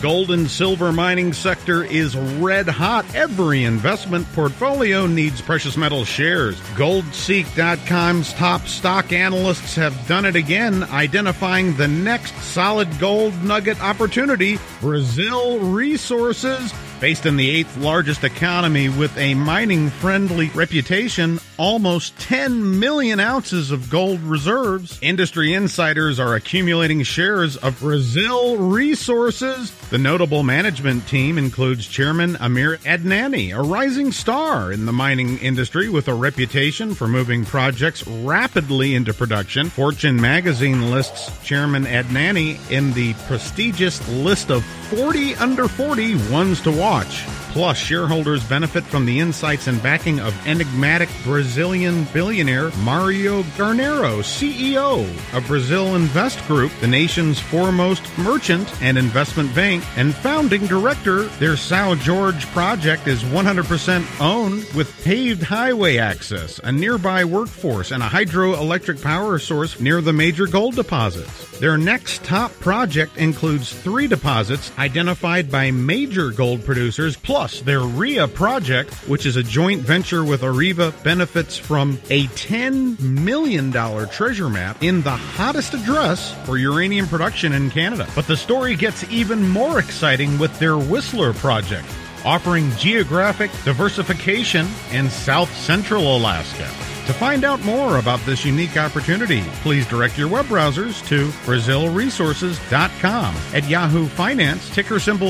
gold and silver mining sector is red hot. Every investment portfolio needs precious metal shares. GoldSeek.com's top stock analysts have done it again, identifying the next solid gold nugget opportunity, Brazil Resources. Based in the 8th largest economy with a mining-friendly reputation, almost 10 million ounces of gold reserves. Industry insiders are accumulating shares of Brazil Resources. The notable management team includes Chairman Amir Adnani, a rising star in the mining industry with a reputation for moving projects rapidly into production. Fortune magazine lists Chairman Adnani in the prestigious list of 40 under 40 ones to watch. Plus, shareholders benefit from the insights and backing of enigmatic Brazilian billionaire Mario Garnero, CEO of Brazil Invest Group, the nation's foremost merchant and investment bank, and founding director. Their São Jorge project is 100% owned with paved highway access, a nearby workforce, and a hydroelectric power source near the major gold deposits. Their next top project includes 3 deposits identified by major gold producers, plus their RIA project, which is a joint venture with Areva, benefits from a $10 million treasure map in the hottest address for uranium production in Canada. But the story gets even more exciting with their Whistler project, offering geographic diversification in South Central Alaska. To find out more about this unique opportunity, please direct your web browsers to BrazilResources.com. At Yahoo Finance, ticker symbol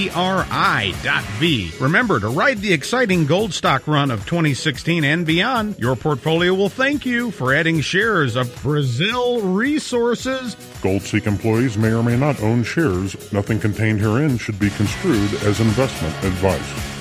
BRI.V. Remember to ride the exciting gold stock run of 2016 and beyond. Your portfolio will thank you for adding shares of Brazil Resources. GoldSeek employees may or may not own shares. Nothing contained herein should be construed as investment advice.